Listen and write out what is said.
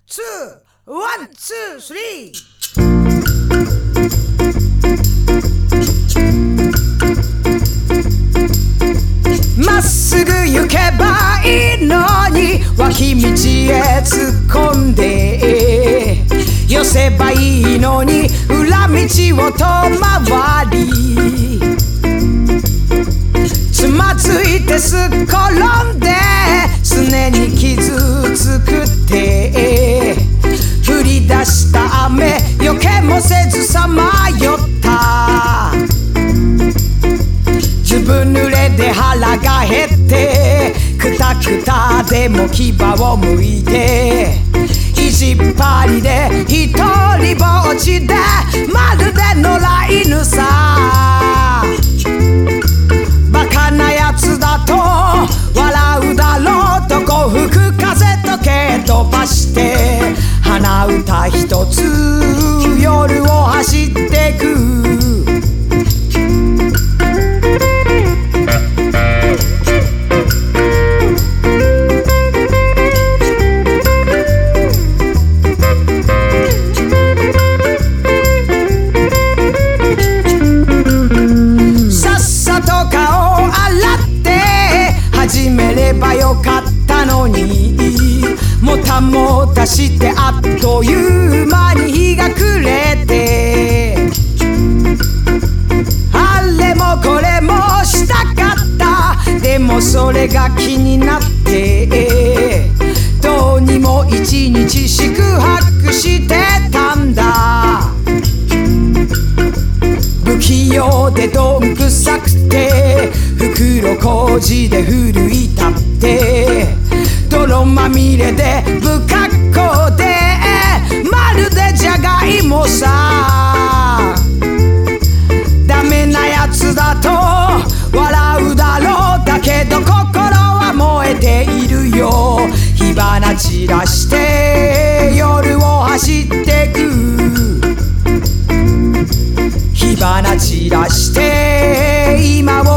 ツー、ワン、ツー、スリー。まっすぐ行けばいいのに脇道へ突っ込んで寄せばいいのに裏道を遠回りつまずいてすっ転んですねに傷つくって降り出した雨よけもせずさまよったずぶ濡れで腹が減ってくたくたでも牙をむいて意地っ張りで一人ぼっちでまるで野良犬さバカなやつだと笑うだろうとこ吹く風と蹴飛ばして鼻歌一つ夜を走ってく始めればよかったのにもたもたしてあっという間に日が暮れてあれもこれもしたかったでもそれが気になってどうにも一日宿泊してたんだ不器用でどんくさくて袋小路で奮い立って泥まみれで不格好でまるでじゃがいもさダメなやつだと笑うだろうだけど心は燃えているよ火花散らして夜を走ってく火花散らして今を